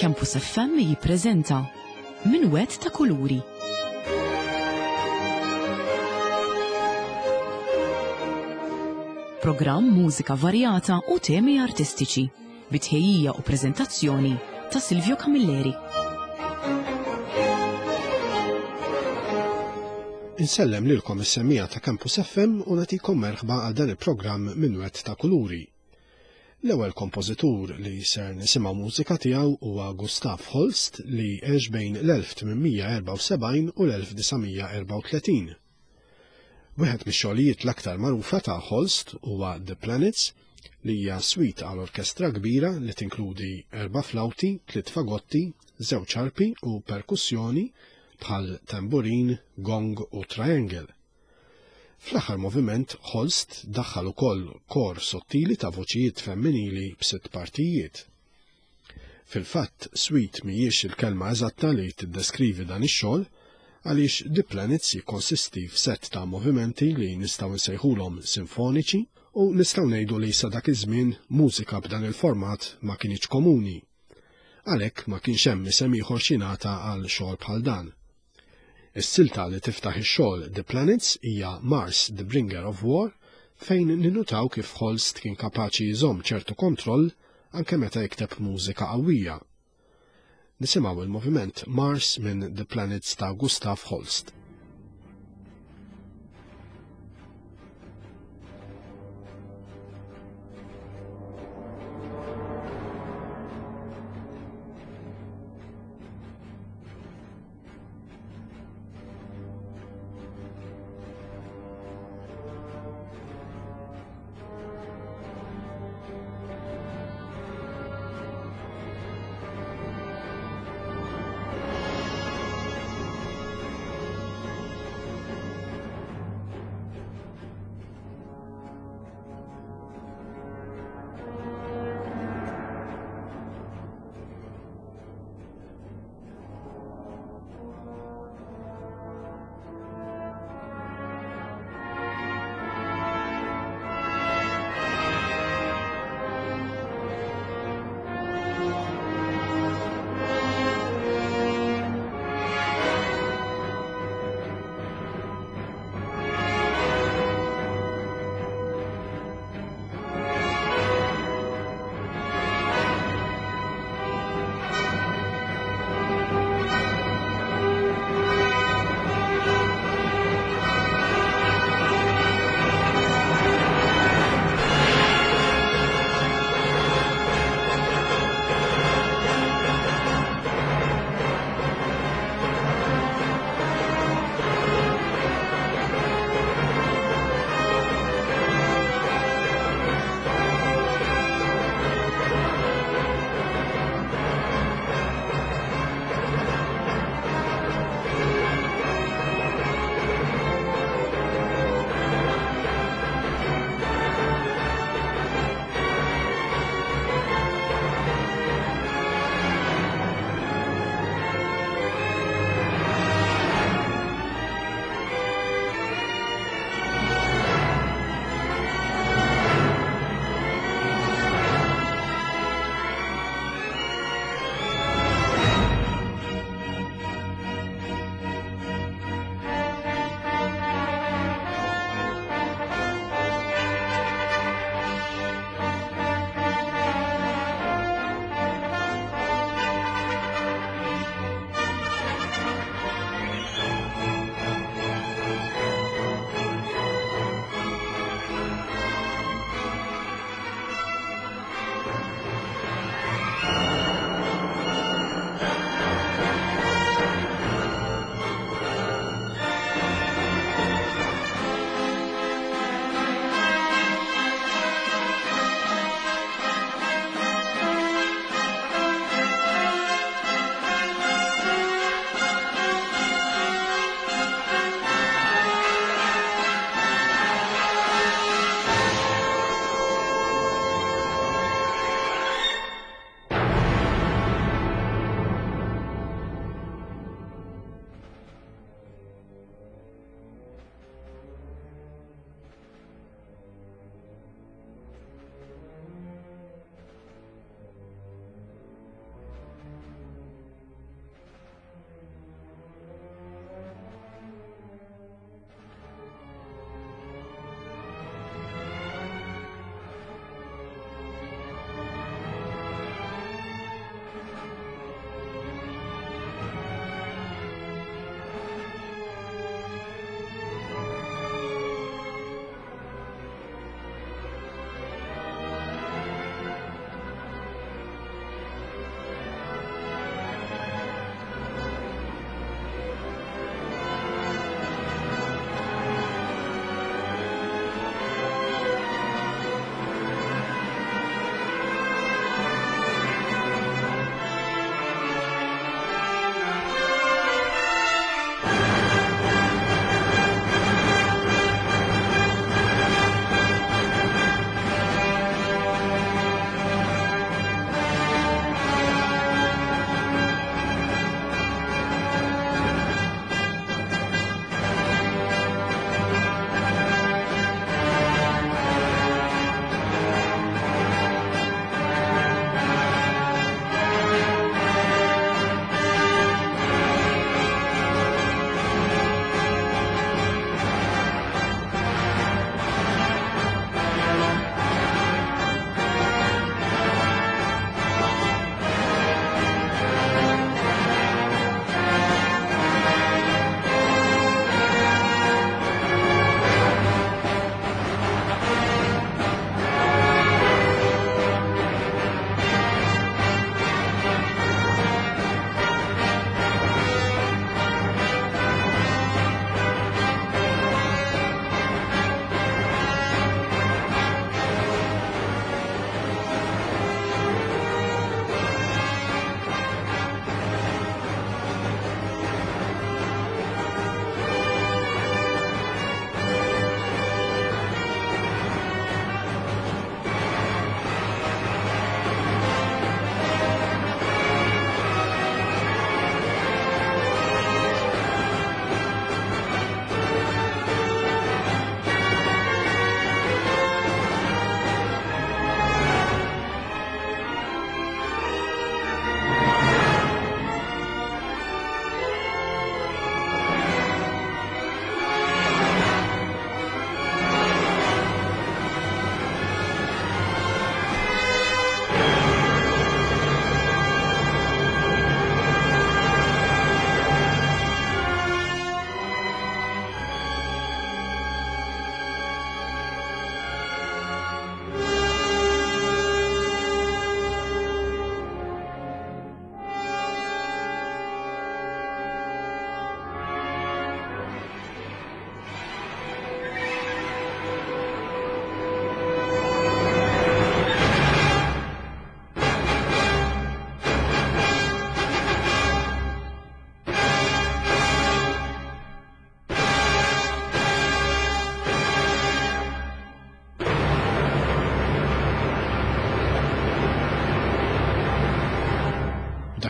Campus FM jippreżenta Minwett ta' Kuluri. Programm mużika varjata u temi artistiċi, bitħejjija u preżentazzjoni ta' Silvio Camilleri. Insellem lilkom is-semmija ta' Campus FM u nagħtikom merħba għal dan il-programm Minwett ta' Kuluri. L-ewwel kompożitur li ser nisimgħu mużika tiegħu huwa Gustav Holst li għex bejn l-1874 u l-1934. Wieħed mix-xogħlijiet l-aktar magħrufa ta' Holst huwa The Planets li hija swit għal orkestra kbira li tinkludi 4 flawti, 3 fagotti, 2 arpi u perkussjoni bħal tamburin, gong u triangle. Fl-aħħar moviment, Holst daħħal ukoll kor sottili ta' voċijiet femminili b'6 partijiet. Fil-fatt, swit mhijiex il-kelma eżatta li tiddeskrivi dan ix-xogħol, għaliex The Planets jikkonsisti f'sett ta' movimenti li nistgħu nsejħulhom sinfoniċi u nistgħu ngħidu li sa dak iż-żmien mużika b'dan il-format ma kienx komuni. Għalhekk ma kienx hemm isem ieħor xingħata għal xogħol bħal dan. Is-silta li tiftaħ ix-xogħol The Planets hija Mars the Bringer of War, fejn ninutaw kif Holst kien kapaċi jżomm ċertu kontroll anke meta jikteb mużika qawwija. Nisimgħu il-moviment Mars minn The Planets ta' Gustav Holst.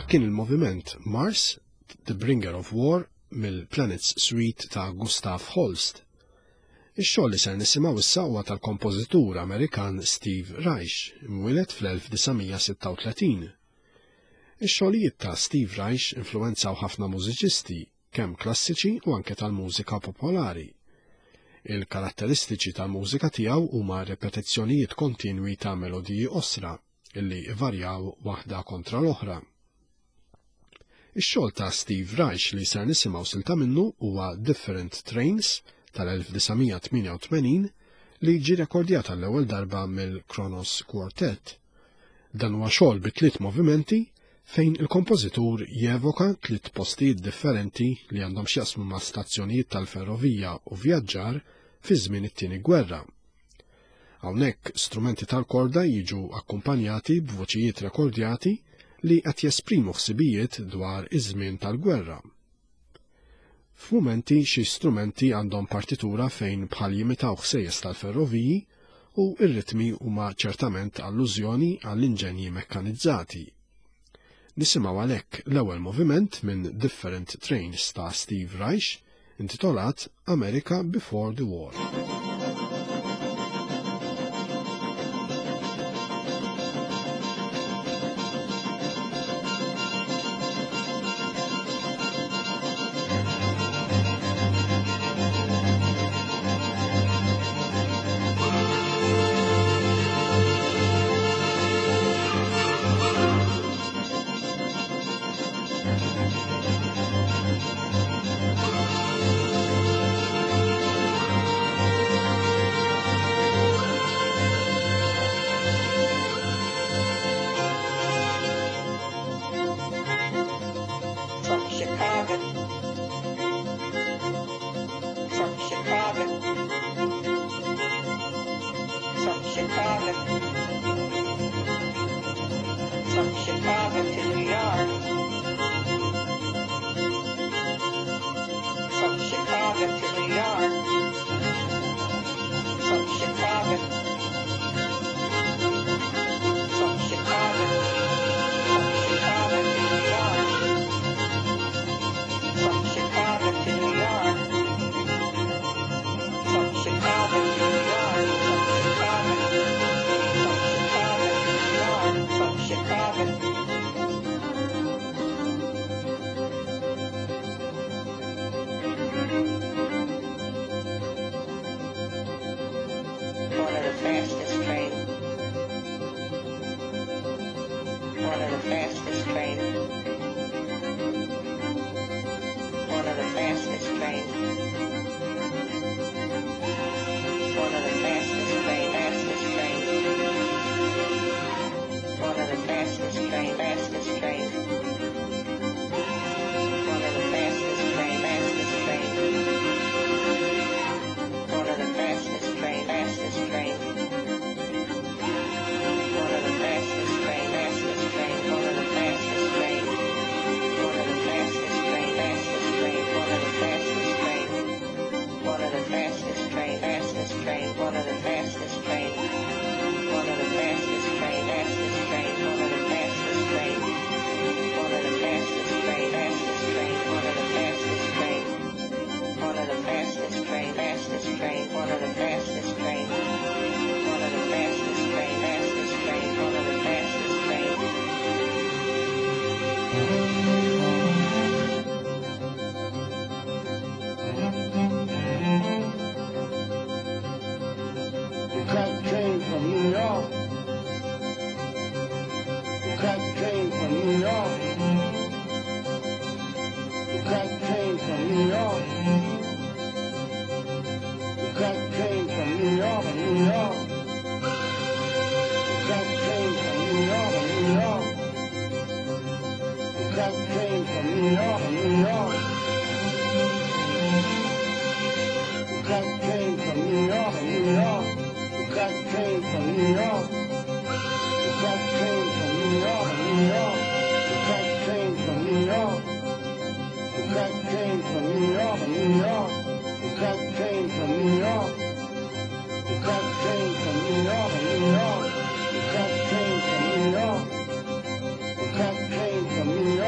Dak kien il-moviment Mars, The Bringer of War, mill-Planets Suite ta' Gustav Holst. Ix-xogħol li ser nisimgħu issa huwa tal-kompożitur Amerikan Steve Reich, imwieled fl-1936. Ix-xogħlijiet ta' Steve Reich influwenzaw ħafna mużiċisti, kemm klassiċi u anke tal-mużika popolari. Il-karatteristiċi tal-mużika tiegħu huma repetizzjonijiet kontinwi ta' melodiji osra, illi varjaw waħda kontra l-oħra. Ix-xogħol ta' Steve Reich li ser nisimgħu silta minnu huwa Different Trains tal-1988 li ġie rekordjat għall-ewwel darba mill-Kronos Quartet. Dan huwa xogħol bi 3 movimenti fejn il-kompożitur jevoka 3 postijiet differenti li għandhom x'jaqsmu ma' stazzjonijiet tal-ferrovija u vjaġġar fi żmien it-tieni gwerra. Hawnhekk strumenti tal-korda jiġu akkumpanjati b'voċijiet rekordjati li qed jesprimu ħsibijiet dwar iż-żmien tal-gwerra. F'mumenti xi strumenti għandhom partitura fejn bħal jimitaw ħsejjes tal-ferroviji u r-ritmi huma ċertament allużjoni għall-inġenji mekkanizzati. Nisimgħu għalhekk l-ewwel moviment minn Different Trains ta' Steve Reich intitolat America Before the War. From New York.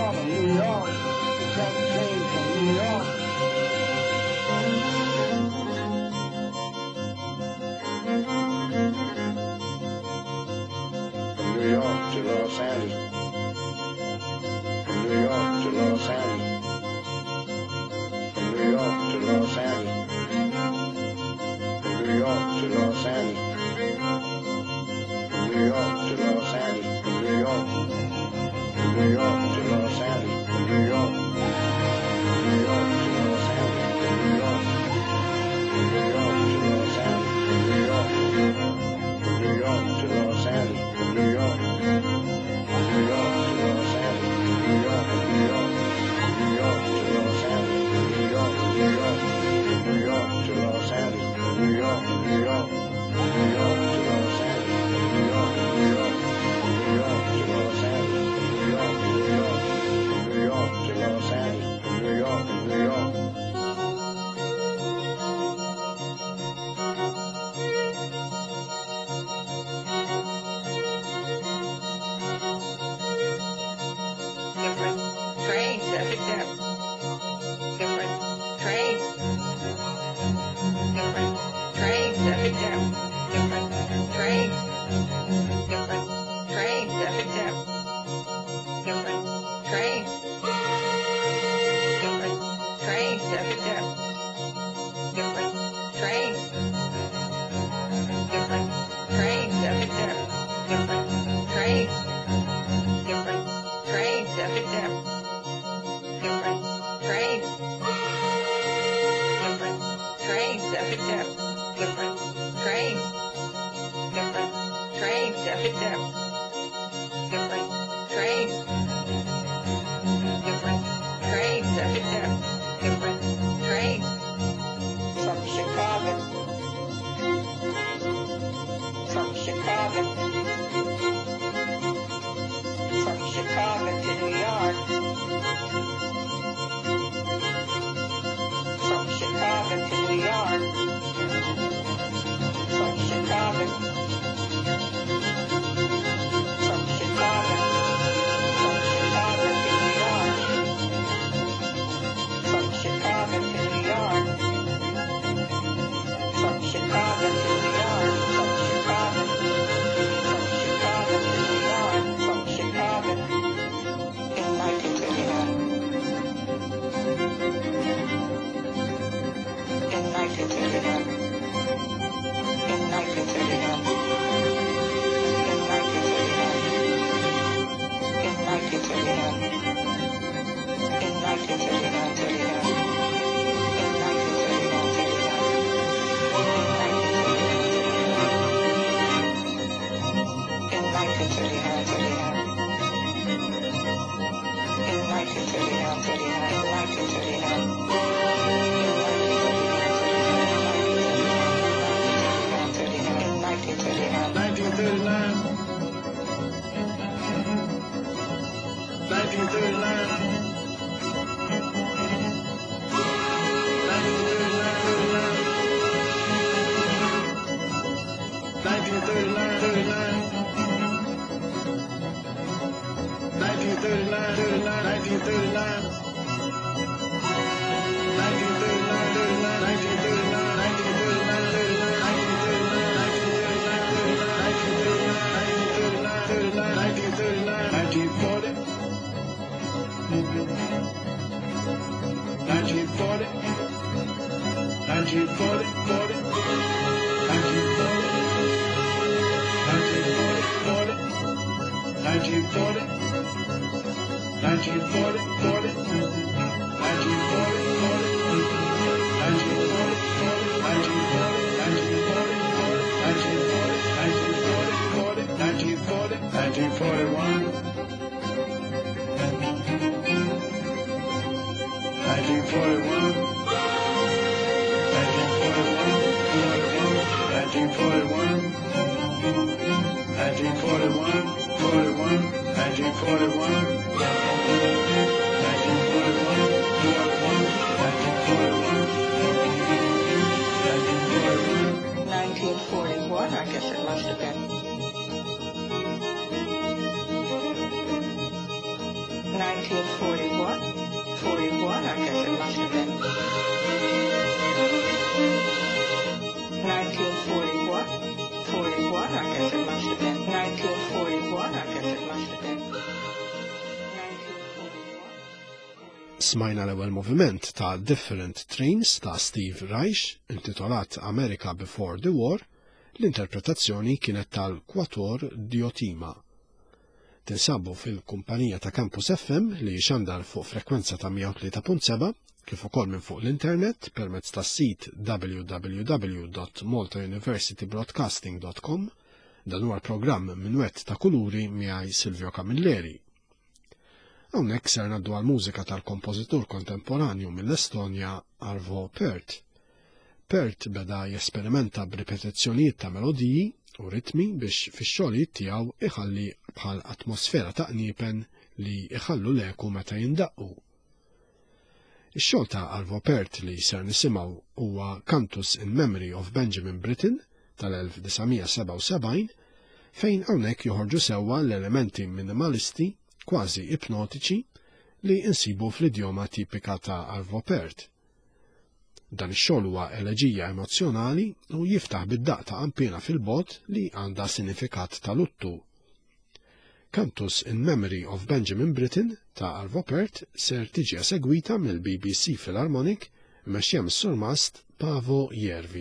Smajna l-ewwel moviment ta' Different Trains ta' Steve Reich, intitolat America Before the War, l-interpretazzjoni kienet tal-Quatuor Diotima. Tinsabu fil-kumpanija ta' Campus FM li xandar fuq frekwenza ta' 103.7 kif ukoll minn fuq l-internet permezz tas-sit www.maltauniversitybroadcasting.com, dan huwa l-programm Minuett ta' Kuluri miegħi Silvio Camilleri. Hawnhekk ser ngħaddu għall-mużika tal-kompożitur kontemporanju mill-Estonja Arvo Pärt. Pärt beda jesperimenta b'ripetizzjonijiet ta' melodiji u ritmi biex fix-xogħlijiet tiegħu iħalli bħal atmosfera ta' qniepen li iħallu l-eku meta jindaqqu. Ix-xogħol ta' Arvo Pärt li ser nisimgħu huwa Cantus in Memory of Benjamin Britten tal-1977 fejn hawnhekk joħorġu sewwa l-elementi minimalisti kważi ipnotiċi li insibu fl-idjoma tipika ta' Arvo Pärt. Dan ix-xogħol huwa eleġija emozzjonali u jiftaħ bid-daqq ta' qampina fil-bogħod li għandha sinifikat ta' luttu. Cantus in Memory of Benjamin Britten ta' Arvo Pärt ser tiġi segwita mill-BBC Philharmonic mexxija mis-Sur Mast Pavo Jervi.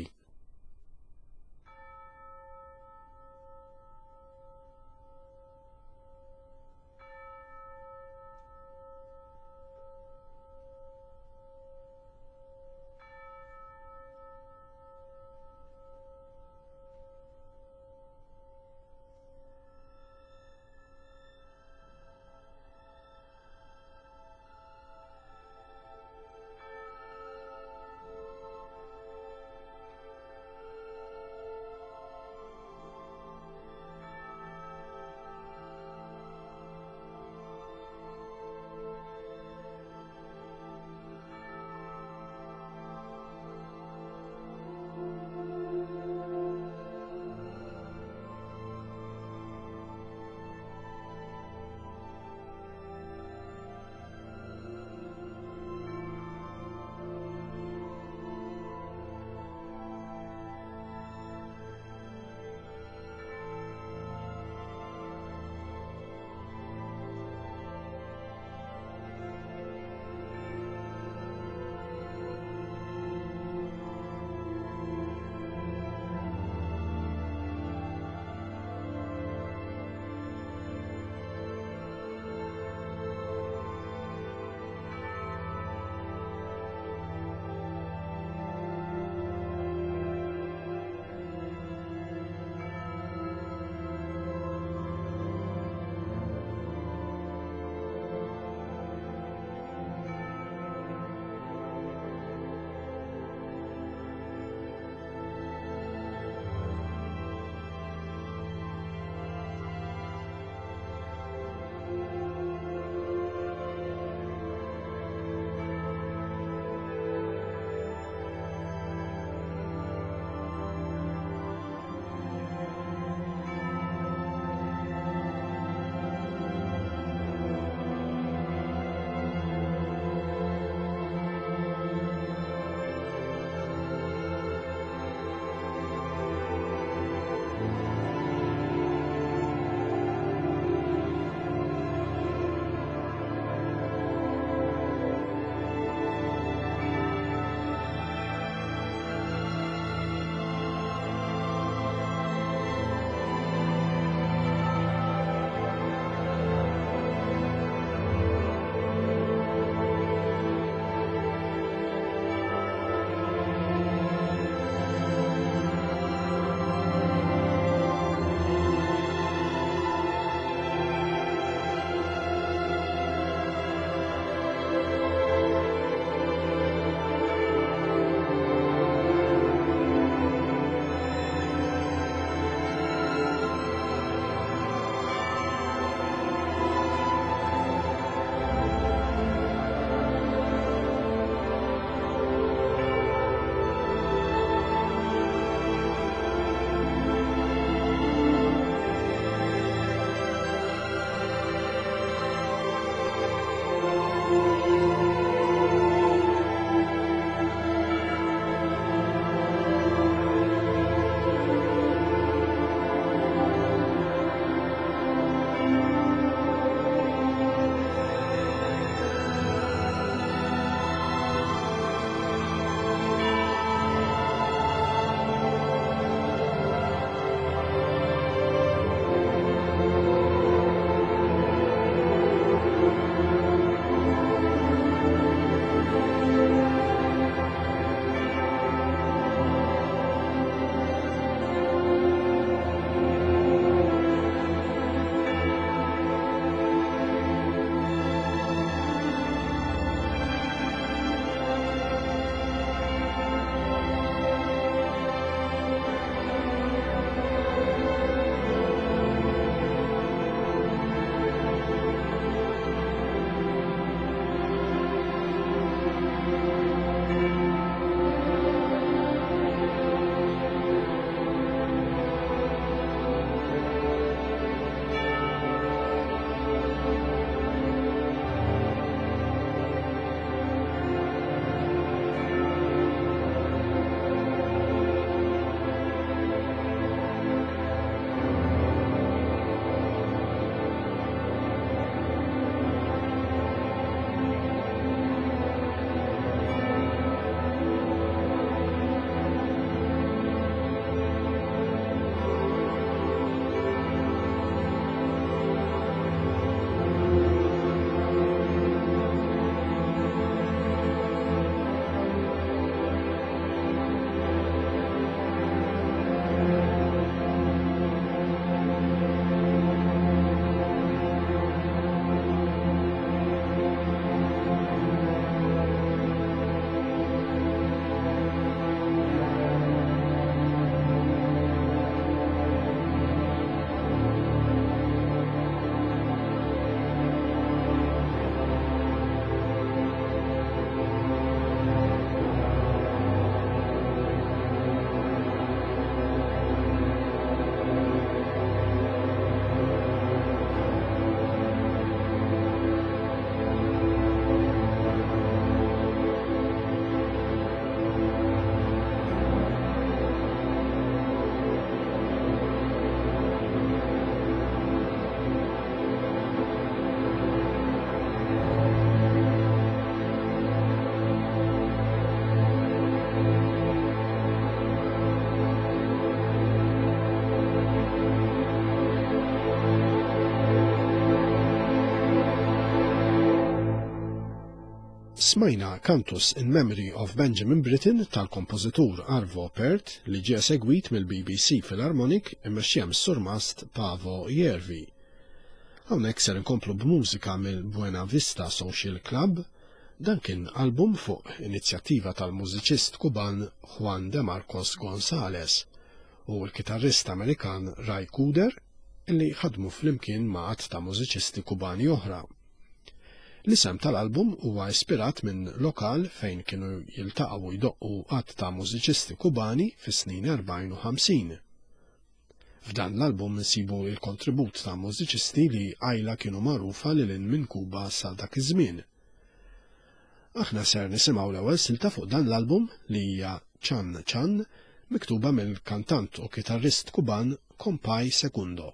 Smajna Cantus in Memory of Benjamin Britten tal-kompożitur Arvo Pärt li ġie segwit mill-BBC Philharmonic immexxija mis-surmast Paavo Järvi. Hawnhekk ser inkomplu b'mużika mill-Buena Vista Social Club, dan kien album fuq inizjattiva tal-mużiċist Kuban Juan de Marcos González u l-kitarrist Amerikan Ray Cooder illi ħadmu flimkien ma' għadd ta' mużiċisti Kubani oħra. L-isem tal-album huwa ispirat minn lokal fejn kienu jiltaqgħu jdoqqu għadd ta' mużiċisti Kubani fis-snin 40 u 50. F'dan l-album nsibu l-kontribut ta' mużiċisti li għajla kienu magħrufa lil minn Kuba sal dak iż-żmien. Aħna ser nisimgħu l-ewwel silta fuq dan l-album li hija Chan Chan, miktuba mill-kantant u kitarrist Kuban Compay Segundo.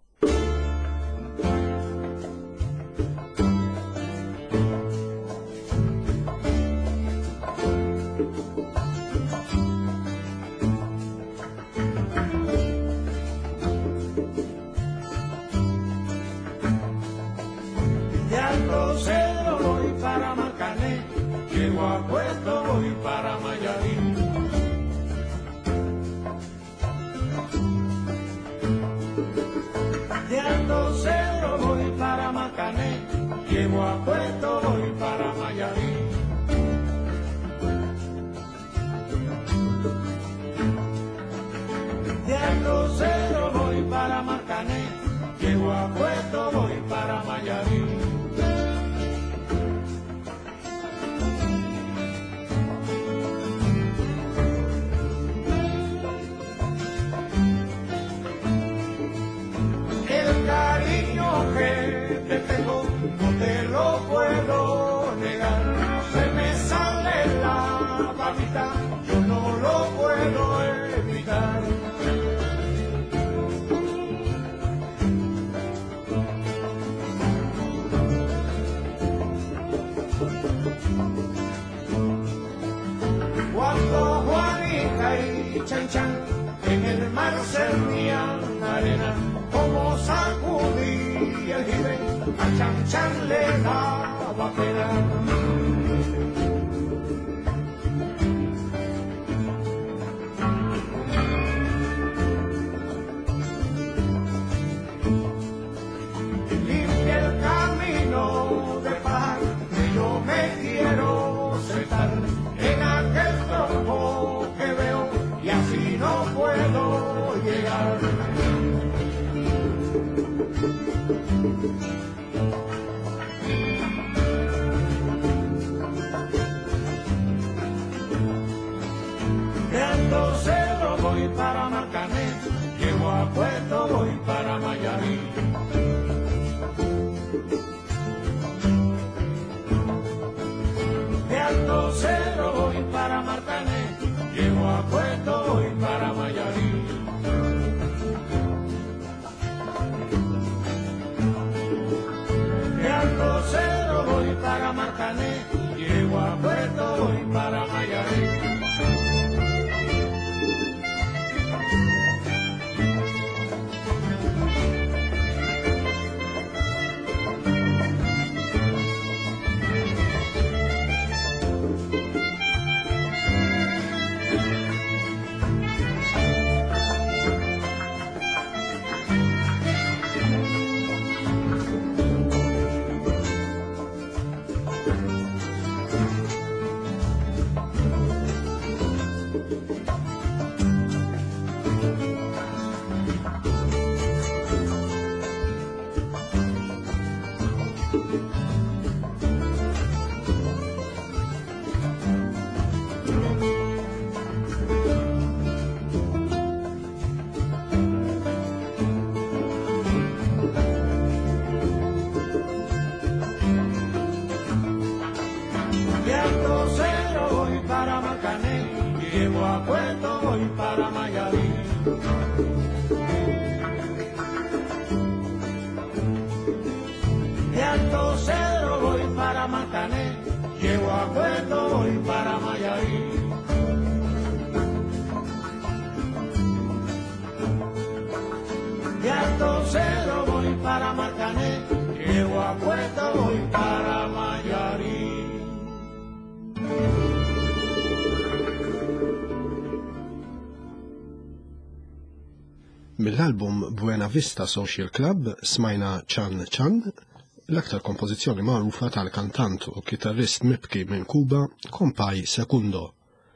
Llego a Puerto, voy para Mayarí. De Alto Cedro voy para Marcané. Llego a Puerto, voy para Mayarí. El cariño que te tengo no te lo puedo negar, se me sale la babita, yo no lo puedo evitar. Cuando Juanita y Chan Chan en el mar servían arena, como sacudí el jibe, a Chan Chan le daba pena. Limpia el camino de paz que yo me quiero sentar en aquel tronco que veo y así no puedo llegar. De Alto Cedro voy para Marcané, llego a Puerto, voy para Mayarí. De Alto Cedro voy para Marcané, llego a Puerto, voy para Mayarí. De Alto Cedro voy para Marcané, llego a Puerto, voy para Mayarí. De Alto Cedro voy para Marcané, llego a Puerto, voy para Mayarí. De Alto Cedro voy para Marcané, llego a Puerto, voy para Mayarí. De Alto Cedro voy para Marcané, llego a Puerto, voy para Mayarí. Mill-album Buena Vista Social Club smajna Chan Chan, l-aktar kompożizzjoni magħrufa tal-kantant u kitarrist mibki minn Kuba, Compay Segundo.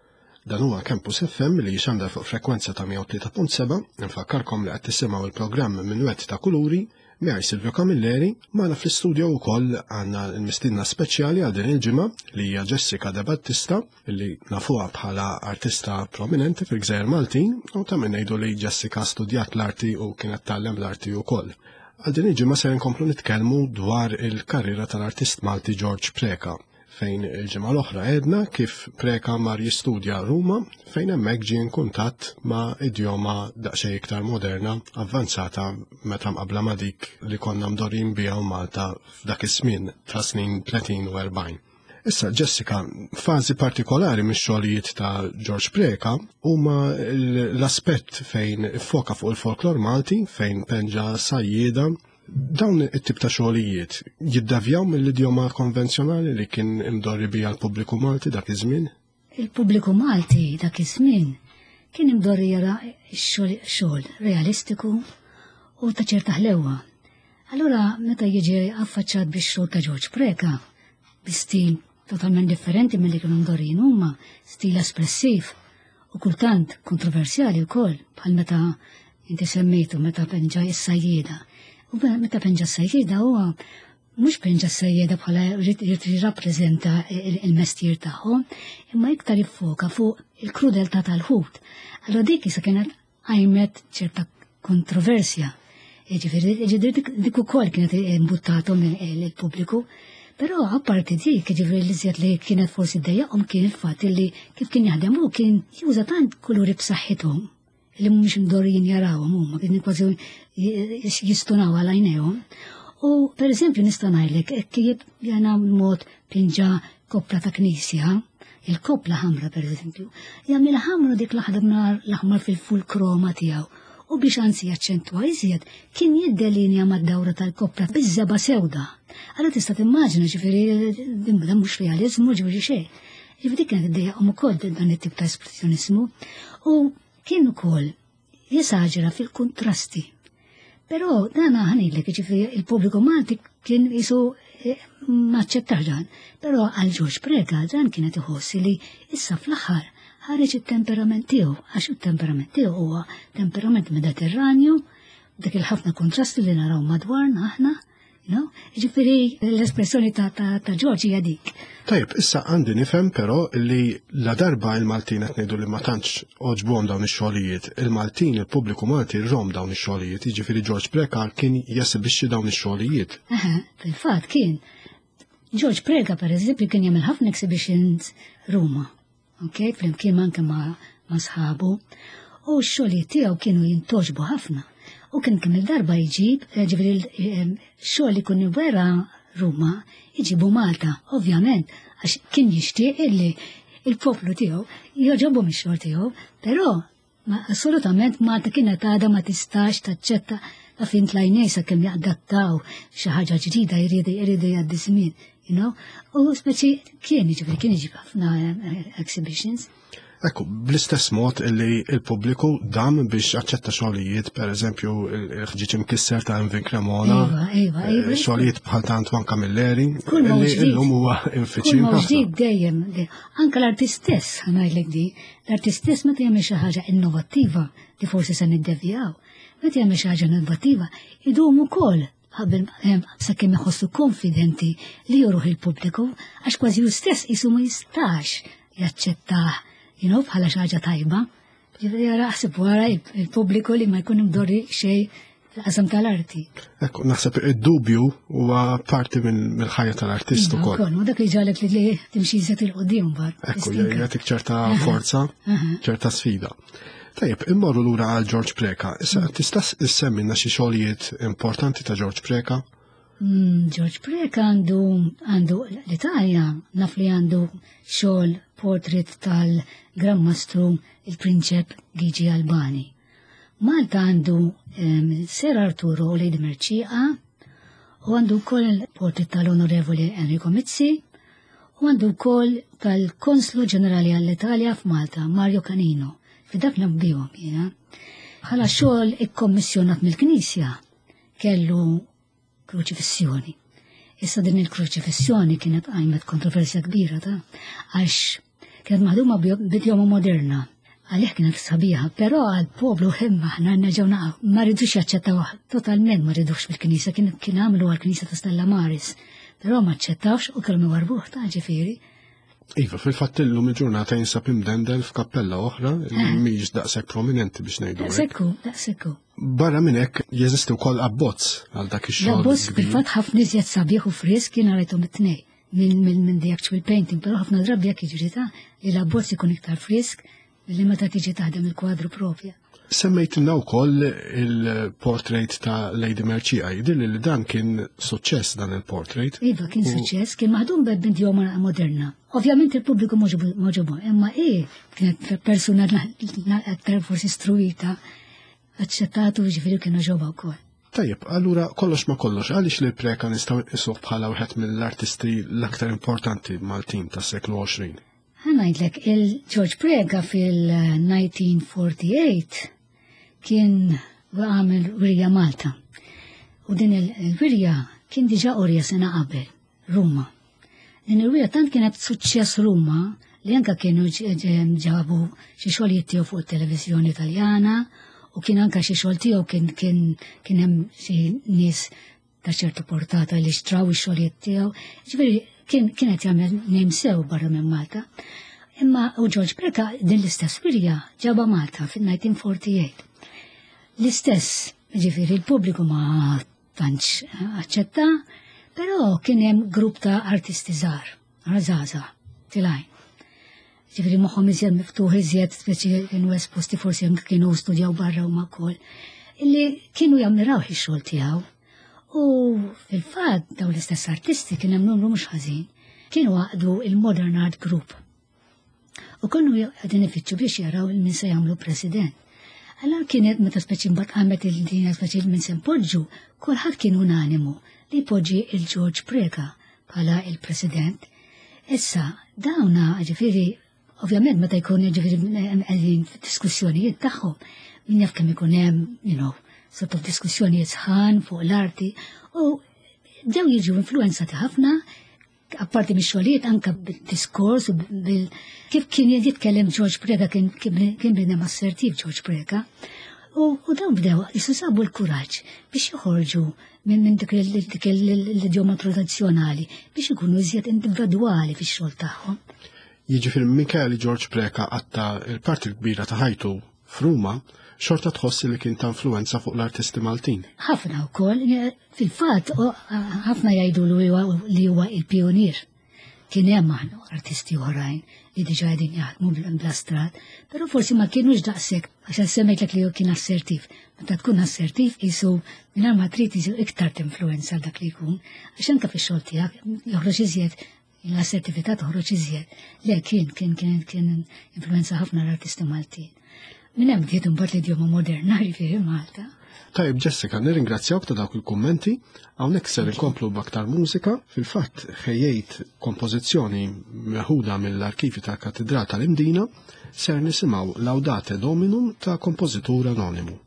Dan huwa Campus FM li jixandar fuq frekwenza ta' 103.7, infakkarkom li qed tisimgħu il-programm Minuet ta' Kuluri miegħi Silvio Camilleri, magħna fl-istudio wkoll għandna l-mistinna speċjali għal din il-ġimgħa li hija Jessica De Battista, li nafuha bħala artista prominenti fil-Gżejjer Maltin u ta' min ngħidu li Jessica studjat l-arti u kienet tagħlem l-arti wkoll. Għal din il-ġimgħa se nkomplu nitkellmu dwar il-karriera tal-artist Malti George Preka, fejn il-ġimgħa l-oħra għedna kif Preka mar jistudja Ruma fejn hemmhekk ġie kuntatt ma' idjoma daqsxejn iktar moderna, avvanzata meta mqabbla ma' dik li konna mdorrin biha Malta f'dak iż-żmien ta' snin 30 u 40. Issa Jessica, fażi partikolari mix-xogħlijiet ta' George Preka huma l-aspett fejn iffoka fuq il-folklor Malti, fejn penġa sajjieda. Dawn it-tip ta' xogħlijiet jiddavjaw mill-idjoma konvenzjonali li kien imdorri bija l-pubbliku Malti dak iż-żmien? Il-pubbliku Malti dak iż-żmien kien imdorri jara xogħol realistiku u ta' ċerta ħlewwa. Allura meta jiġi affaċċat bix-xogħol ta' George Preka bi stil totalment differenti milli kienu mdorrin huma, stil espressiv u kultant kontroversjali wkoll bħal meta inti semmejtu meta penġa s-sajjieda. U meta penġa s-sajjieda huwa mhux penġa s-sajjieda bħala jirrappreżenta il-mestier tagħhom, imma iktar jiffoka fuq il-krudeltà tal-ħut. Allura dik issa kienet għajmet ċerta kontroversja. Ġifieri dik ukoll kienet imbuttatom il-pubbliku, però apparti dik ġifieri li żjed li kienet forsi ddejjaqhom kien il-fatt li kif kien jaħdem hu kien juża tant kuluri b'saħħithom li mhumiex mdorrijin jarawhom huma kien kważi jistunaw għal għajnejhom. U pereżempju nista' ngħidlek kif jana mod pinġa koppla ta' knisja, il-koppla ħamra pereżempju, jagħmilha ħamra dik l-aħmar fil-fulkroma tiegħu. U biex anzi jaċċentwa iżjed kien jiddelinja mad-dawra tal-koppla biż-żeba sewda. Allura tista' timmaġina ġifieri dan mhux realiżmu ġifieri xejn. Ġifieri kienet iddejjaqhom ukoll dan it-tip ta' espressjoniżmu u kien ukoll jesaġera fil-kontrasti. Però dan ħanilek ġifieri il-pubbliku Malti kien isu maċċettax dan. Però għal George Preka dan kienet iħossi li issa fl-aħħar ħareġ it-temperament tiegħu, għax it-temperament tiegħu huwa temperament mediterranju, dak il-ħafna kontrasti li naraw madwarna aħna, ġifieri l-espressjoni ta' George hija dik. Tajjeb, issa għandi nifhem però li la darba il-Maltin qed ngħidu li ma tantx oġbhom dawn ix-xogħlijiet, il-Maltin il-pubbliku Malti rrom dawn ix-xogħlijiet, jiġifieri George Preka kien jesibixxi dawn ix-xogħlijiet. Fil-fatt kien. George Preka pereżempju kien jagħmel ħafna exhibitions Ruma. Okay, flimkien anke ma' sħabu, u x-xogħlijiet tiegħu kienu jintoġbu ħafna. U kien kemm il-darba jġib, ġifieri x-xogħol li kun wera Ruma, jġibu Malta, ovvjament, għax kien jixtieq illi il-poplu tiegħu jogħġobhom ix-xogħol tiegħu, però assolutament Malta kienet għadha ma tistax taċċetta la fin tlajnejsa kemm jaqdattaw xi ħaġa ġdida jridu jgħaddi żmien. U speċi kien iġib ħafna exhibitions. Ekku, bl-istess mod li il-pubbliku dam biex aċċetta xogħlijiet, pereżempju il-ħġiġ imkisser ta' Envin Cremona, xogħlijiet bħal ta' Antoine Camilleri, li llum huwa infiċin. Kull ġdid dejjem, anke l-artist stess ħanajlek di, l-artist stess meta jagħmel xi ħaġa innovattiva li forsi se niddevjaw, meta jagħmel xi ħaġa innovattiva, idum ukoll sakemm iħossu konfidenti li joruħ il-pubbliku għax kważi hu stess qisu ma jistax jaċċettah bħala xi ħaġa tajba. Ġifieri jara ħsib wara il-pubbliku li ma jkun imdorri xejn fil-qasam tal-arti. Ekku, naħseb id-dubju huwa parti mill-ħajja tal-artist ukoll. U dak li ġalek li timxi żed il-qudiem mbagħad. Ekku, jagħtik ċerta forza, ċerta sfida. Tajjeb, immorru lura għal George Preka. Issa tista' issemmilna xi xogħlijiet importanti ta' George Preka? George Preka għandu l-Italja, naf li għandu xogħol portrait tal-Gran Mastru il-Prinċep Gigi Albani. Malta għandu Ser Arturo u Lady Merċiqa, u għandu wkoll portrait tal-Onorevoli Enrico Mizzi, u għandu wkoll tal-Konslu Ġenerali għall-Italja f'Malta, Mario Canino. Fidak nabdihom jiena. bħala xogħol ikkommissjonat mill-Knisja kellu kruċifissjoni. Issa din il-kruċifissjoni kienet għajmet kontroversja kbira għax kienet maħduma b'idjoma moderna. Għalih kienet sabiħa, però għal-poplu ħemma ħna nerġgħu naqgħu ma rridux jaċċettaw totalment ma rridux fil-Knisja kien għamlu għall-Knisja ta' Stella Maris, però ma aċċettawx u kellhom iwarbuh ta' ġifieri. Iva, fil-fatt illum il-ġurnata jinsab imdendel f'kappella oħra li mhijiex daqshekk prominenti biex ngħidu. Daqshekk. Barra minn hekk jeżisti wkoll abbozz għal dak ix-xogħol. L-abbozz fil-fatt ħafna iżjed sabiħ u frisk jien rajthom it-tnejn minn the actual painting, però ħafna drabi jekk jiġri li l-abbozz ikun iktar frisk milli meta tiġi taħdem il-kwadru propja. Semmejtilna wkoll il-portrait ta' Lady Merċija, jidhirli li dan kien suċċess dan il-portrait. Iva, kien suċċess, kien maħdum b'idjoma moderna. Ovvjament il-pubbliku moġobu, imma kienet persuna aktar forsi struita, aċċettatu ġifieri kienu ġoba wkoll. Tajjeb, allura kollox ma kollox, għaliex li l-Preka nistgħu nqisuh bħala wieħed mill-artisti l-aktar importanti Maltin tas-seklu 20? Ħanajdlek, il-George Preka fil-1948 kien għamil wirja Malta. U din il-wirja kien diġa orja sena qabel, Ruma. Din il-wirja tant kienet suċċess Ruma li anka kienu ġabu xi xogħlijiet tiegħu fuq it-televiżjoni Taljana u kien anka xi xogħol tiegħu kien hemm xi nies ta' ċertu portata li xtraw ix-xogħlijiet tiegħu. Ġifieri kienet jagħmel nejm sew barra minn Malta. Imma u George Preka din l-istess wirja ġaba Malta fil-1948. L-istess, ġifieri il-pubbliku ma tantx aċċetta, però kien hemm grupp ta' artisti żgħar, żgħażagħ, tilgħin. Ġifieri moħħhom iżjed miftuħ iżjed speċi kienu esposti forsi anke kienu studjaw barra huma wkoll, illi kienu jammiraw ix-xogħol tiegħu. U fil-fatt dawn l-istess artisti kien hemm numru mhux ħażin, kienu għaqdu il-Modern Art Group. U kienu qegħdin ifittxu biex jaraw min se jagħmlu president. Allora kienet meta speċi mbagħad qamet il-dina speċi min se npoġġu, kulħadd kien unanimu li jpoġġi il-George Preka bħala il-president. Issa dawna ġifieri ovvjament meta jkun ġifieri qegħdin fid-diskussjonijiet tagħhom min jaf kemm ikun hemm, sort of diskussjonijiet sħan fuq l-arti u bdew jiġu influenzati ħafna apparti mix-xogħlijiet anke bil-diskors u kif kien jitkellem George Preka kien bnedem assertiv George Preka u dawn bdew jisusabu l-kuraġġ biex joħorġu minn dik l-idjoma tradizzjonali biex ikunu iżjed individwali fix-xogħol tagħhom. Jiġifieri minkejja li George Preka għatta il-parti l-kbira ta' ħajtu f'Ruma, xorta tħossi li kien ta' influenza fuq l-artisti Maltin. Ħafna wkoll, fil-fatt ħafna jgħidu li huwa il-pionier. Kien hemm aħna artisti oħrajn li diġà qegħdin jaħdmu bl-astrat, però forsi ma kienux daqshekk għax semmejtlek li kien assertiv. Meta tkun assertiv qisu mingħajr ma trid iktar tinfluenza dak li jkun, għax anke fix-xogħol tiegħek joħroġ iżjed l-assertività toħroġ iżjed. Le kien influenza ħafna l-artisti Maltin. Min hemm bdiet imbagħad l-idjoma moderna ġifieri Malta. Tajjeb Jessica, nirringrazzjawk ta' dawk il-kummenti, hawnhekk ser inkomplu b'aktar mużika, fil-fatt ħejjejt kompożizzjoni meħuda mill-arkivi tal-Katedral tal-Imdina, ser nisimgħu Laudate Dominum ta' kompożitur anonimu.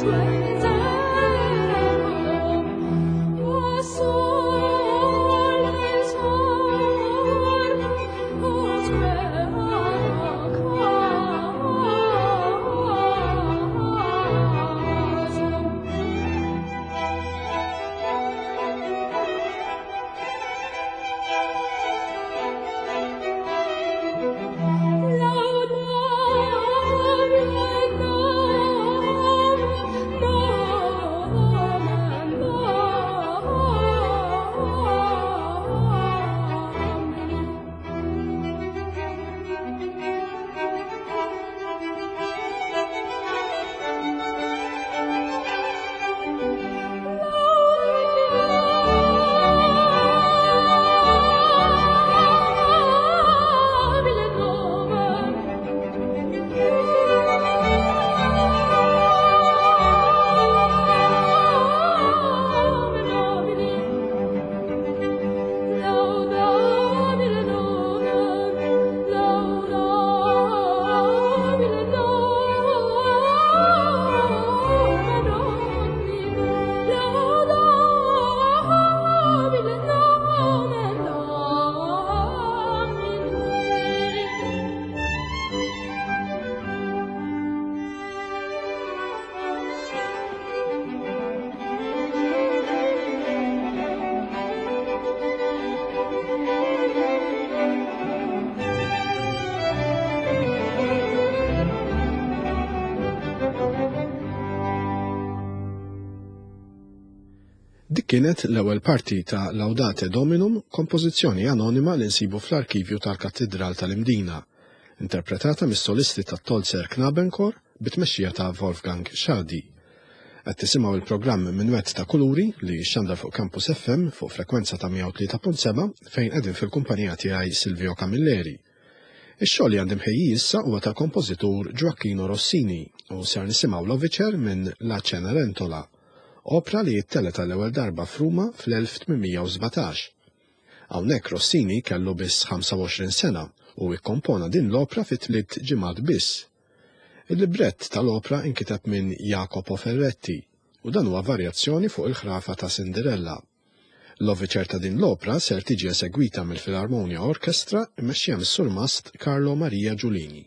Dik kienet l-ewwel parti ta' Laudate Dominum, kompożizzjoni anonima li nsibu fl-arkivju tal-Kattidral tal-Imdina, interpretata mis-solisti tat-Tolzer Knabenkor bit-tmexxija ta' Wolfgang Schadi. Qed tisimgħu il-programm Minwett ta' Kuluri li xandar fuq Campus FM fuq frekwenza ta' 103.7 fejn qegħdin fil-kumpanija tiegħi Silvio Camilleri. Ix-xogħol li għandim ħejji issa huwa tal-kompożitur Gioacchino Rossini u ser nisimgħu l-overture minn La Cenerentola, opra li jittelet l-ewwel darba f'Ruma fl-1817. Hawnhekk Rossini kellu biss 25 sena u ikkompona din l-opra fi 3 ġimgħat biss. Il-librett tal-opra inkiteb minn Jacopo Ferretti u dan huwa varjazzjoni fuq il-ħrafa ta' Cinderella. L-overture ta' din l-opra ser tiġi esegwita mill-Filharmonia Orchestra immexxija mis-surmast Carlo Maria Giulini.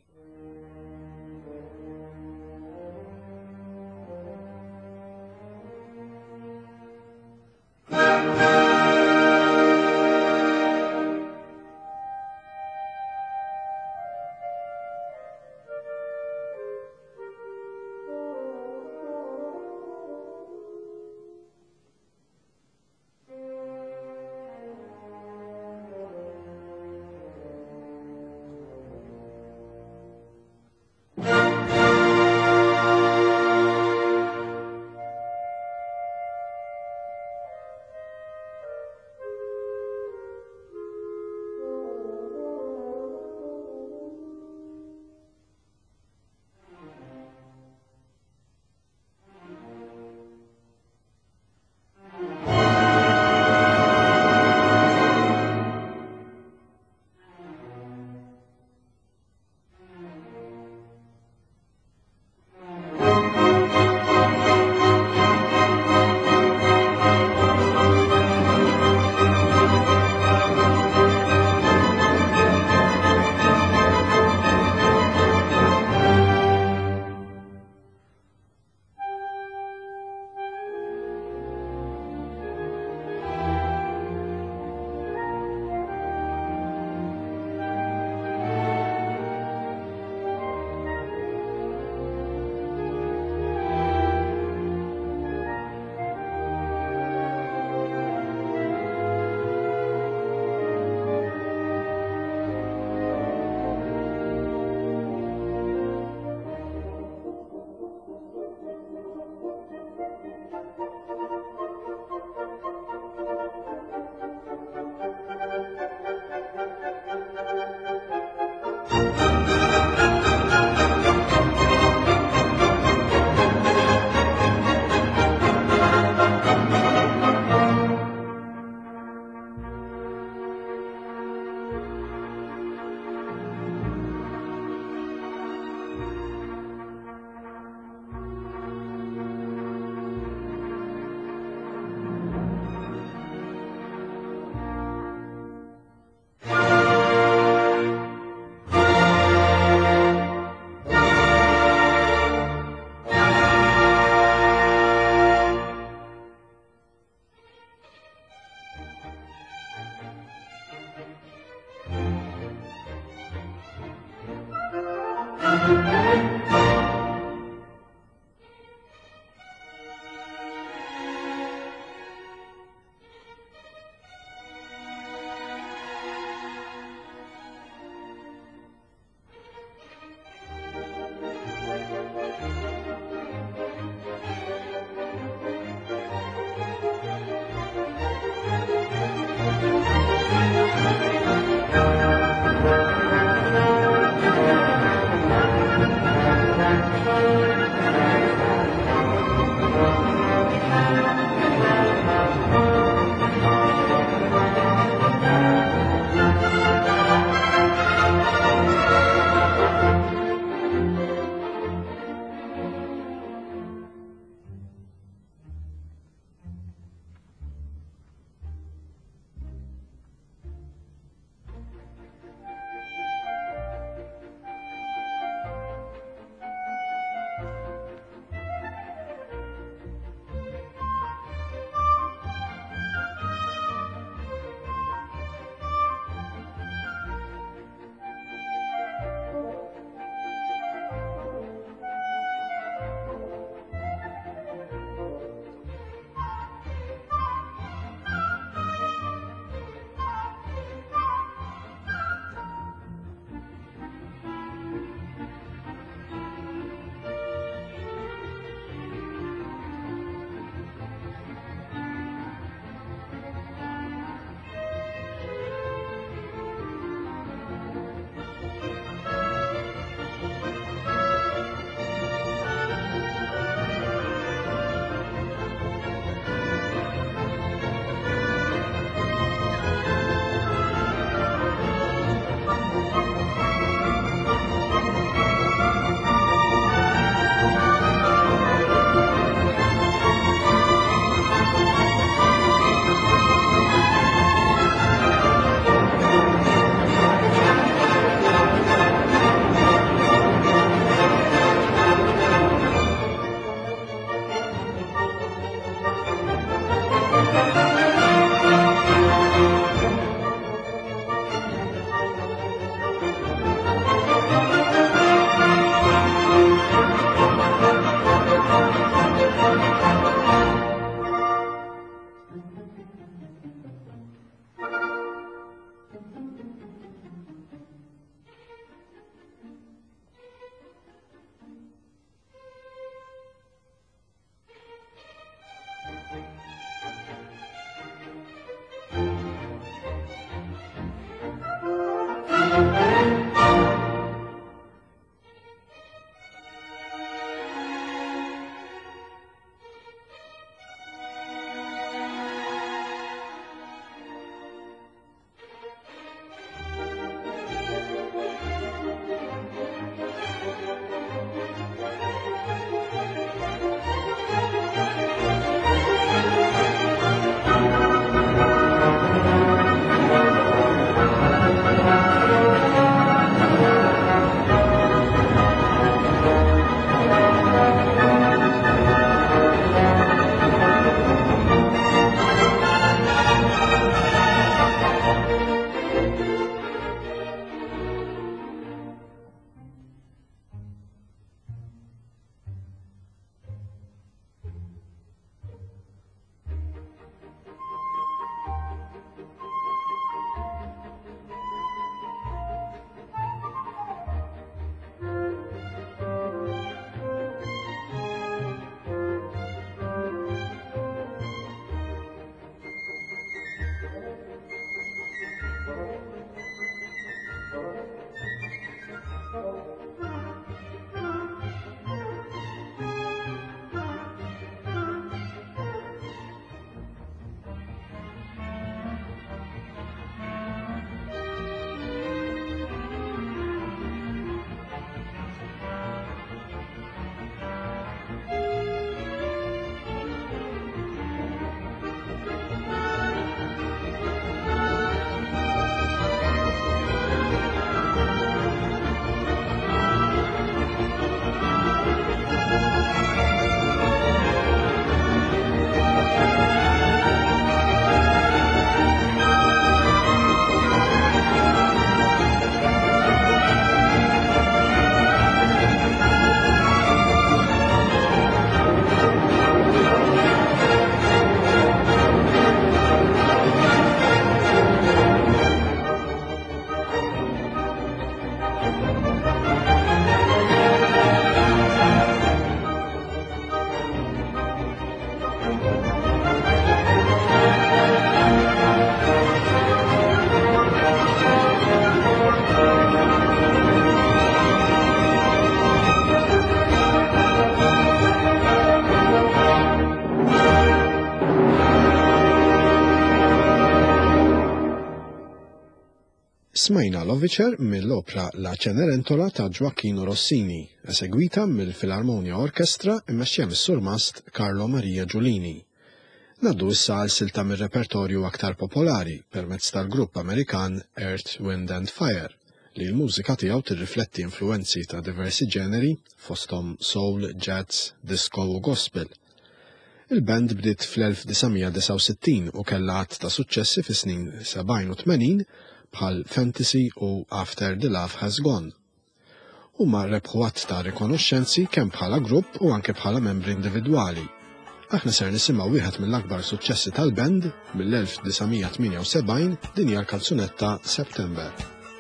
Smajna l-Overture mill-opra La Cenerentola ta' Gioacchino Rossini, esegwita mill-Filharmonia Orkestra immexxija mis-Sur Mast Carlo Maria Giulini. Naddu issa għal silta mir-repertorju aktar popolari permezz tal-grupp Amerikan Earth, Wind and Fire, li l-mużika tiegħu tirrifletti influenzi ta' diversi ġeneri fosthom soul, jazz, disco u gospel. Il-band bdiet fl-1969 u kellha għadd ta' suċċessi fis-snin 70 u 80 bħal Fantasy u After the Love Has Gone. Huma rebħu għadd ta' rikonoxxenzi kemm bħala grupp u anke bħala membri individwali. Aħna ser nisimgħu wieħed mill-akbar suċċessi tal-band mill-1978 din hija l-kanzunetta September.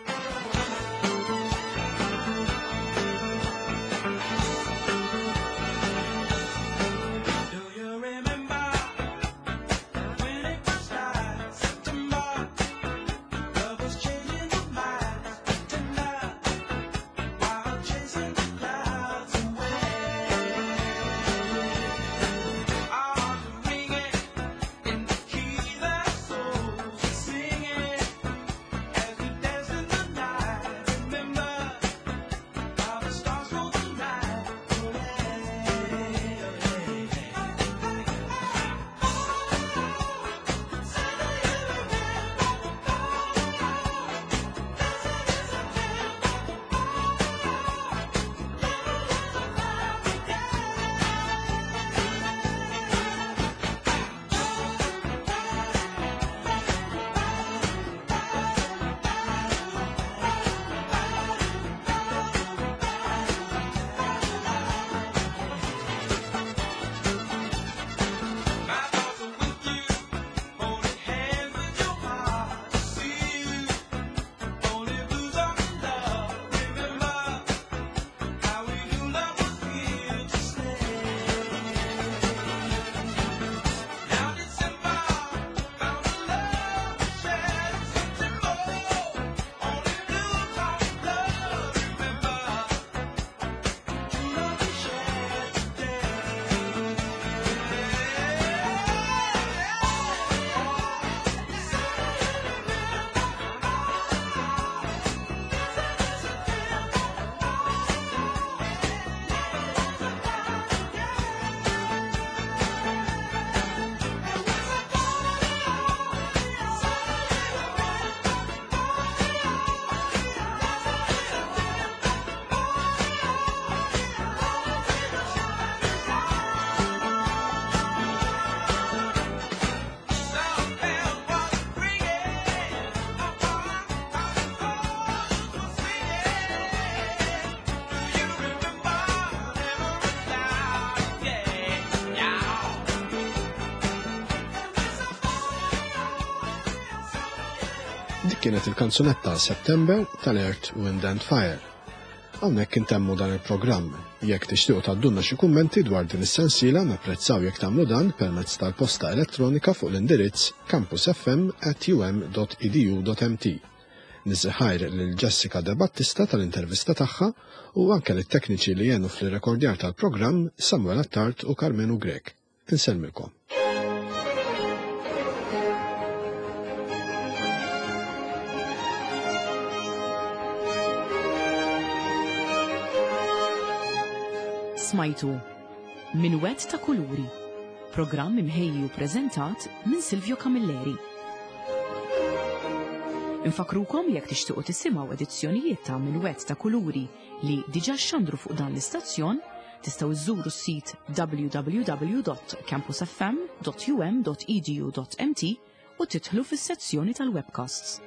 Dik kienet il-kanzunetta September tal-Earth, Wind and Fire. Hawnhekk intemmu dan il-programm. Jekk tixtiequ tgħaddulna xi kummenti dwar din is-sensiela napprezzaw jekk tagħmlu dan permezz tal-posta elettronika fuq l-indirizz campusfm@um.edu.mt. Niżħajr lil Jessica De Battista tal-intervista tagħha u anke lit-tekniċi li jenu fl-rekordjar tal-programm Samuel Attart u Carmenu Grek. Insellmilkom. Smajtu Minwet ta' Kuluri, programm imħejji u preżentat minn Silvio Camilleri. Infakrukom jekk tixtiequ tisimgħu edizzjonijiet ta' Minwet ta' Kuluri li diġà xandru fuq dan l-istazzjon, tistgħu iżżuru s-sit www.campusfm.um.edu.mt u tidħlu fis-sezzjoni tal-webcasts.